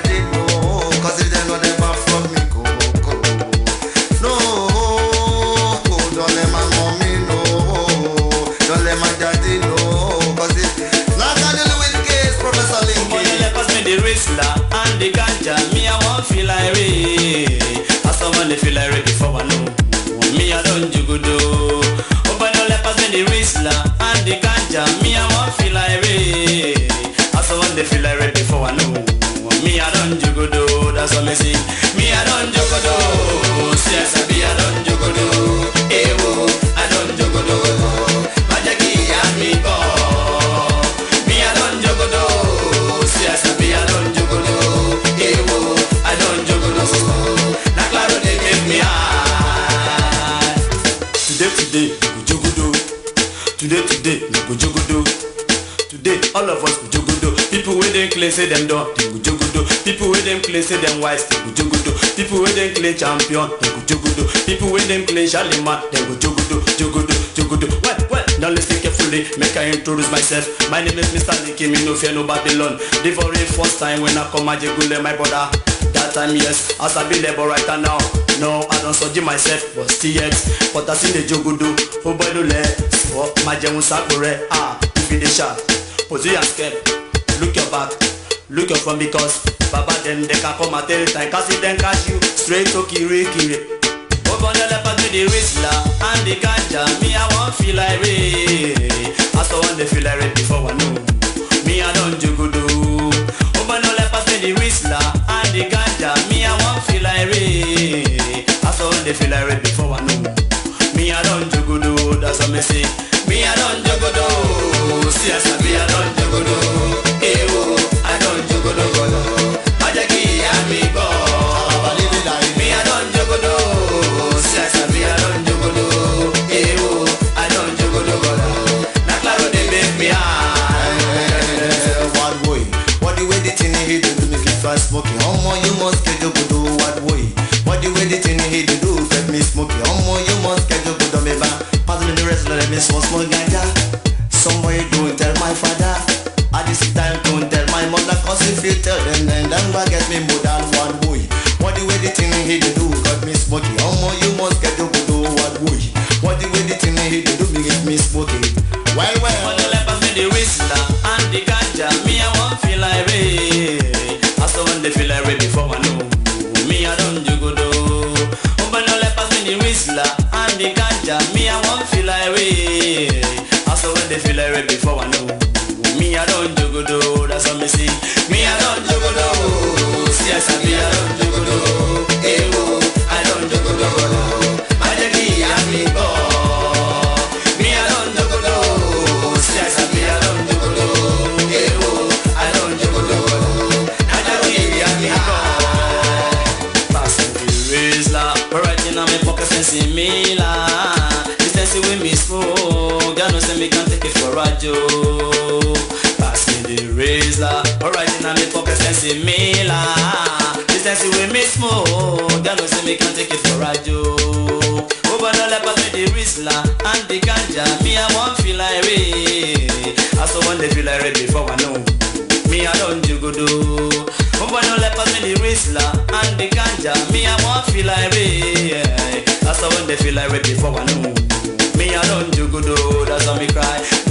daddy know, cause if they know they back from me, go. No, don't let my mommy know, don't let my daddy know, cause if not gonna with case, Professor Linky. Money let pass me the Rizla and the ganja, me I won't feel like rain. As someone they feel like rain before I know, me I don't jugudo. Oh, but no let pass me the Rizla and the ganja, me I won't feel like rain. As someone they feel like rain before I know, me I don't jugudo. That's what me sing. Me I don't jugudo. Yes, I be I don't jugudo. Ewo, I don't jugudo. Majaki and me go. Me I don't jugudo. Yes, I be I don't jugudo. Ewo, I don't jugudo. Na claro they make me high. Today, we go jugudo. Today, we go jugudo. Today, all of us go jugudo. People with them claim say them done, they go jugudo. People with them claim say them wise, they go jugudo. People with them claim champion, they go jugudo. People with them claim Charlemagne, they go jugudo. Well, now listen carefully, make I introduce myself. My name is Mr. Linky, me no fear no Babylon. The very first time when I come a jegule, my brother. That time yes, as I be there, but right now, no, I don't surgery myself, but still yet. But I see the jugudo, oh boy do let, oh my jemu sakure, if you the shot, position scared. Look your back, look your front because Baba them they can come at any time. Cause if them catch you straight to kiri. Open the leopard with the Rizla and the ganja, me I won't feel like rain. As the one they feel like rain before I know, me I don't jugudo. Open the leopard with the Rizla and the ganja, me I won't feel like rain. As the one they feel like rain before I know, me I don't jugudo. That's what me say. Me I don't jugudo. Yes, I be I don't jugudo. I don't jugudo. Majaki and me go. Me I don't jugudo. Yes, I be I don't jugudo. I don't jugudo. Na claro they make me high. What the way the thing he do make me start smoking? How more you must get jugudo? What the way the thing he do get me smoking? How more you must get jugudo? Me back. Pass me the rest, let me smoke ganja. Somebody don't tell my father. At this time don't tell my mother. Cause if you tell them then will get me more than one boy. What the way the thing he do got me smoky? How more you must get to do what boy? What the way the thing he do make me smoky? Well When the lepers with the Rizla and the ganja, me I won't feel like rain. As the one they feel like rain before I know, me I don't jugudo. When the lepers with the Rizla and the ganja, me I won't feel like rain. So when they feel like rain before I know, me I don't jugudo. That's what me sing. Me I don't jugudo. Yes, I be I don't jugudo. I don't jugudo. Majaki and me go. Me I don't jugudo. Yes, I be I don't jugudo. I don't jugudo. Majaki and me go. Passing the Rizla, right in my pocket since me la. This with me smoke, God knows me can't take it for a joke. Pass me the Rizla, alright in my pocket sense me la. This with me smoke, God knows me can't take it for a joke. Over the leopard with the Rizla and the ganja, me I won't feel like rain. I saw one they feel like rain before I know, me I don't jugudo. Over the leopard with the Rizla and the ganja, me I won't feel like rain. I saw one they feel like rain before I know, me I don't jugudo. That's how me cry.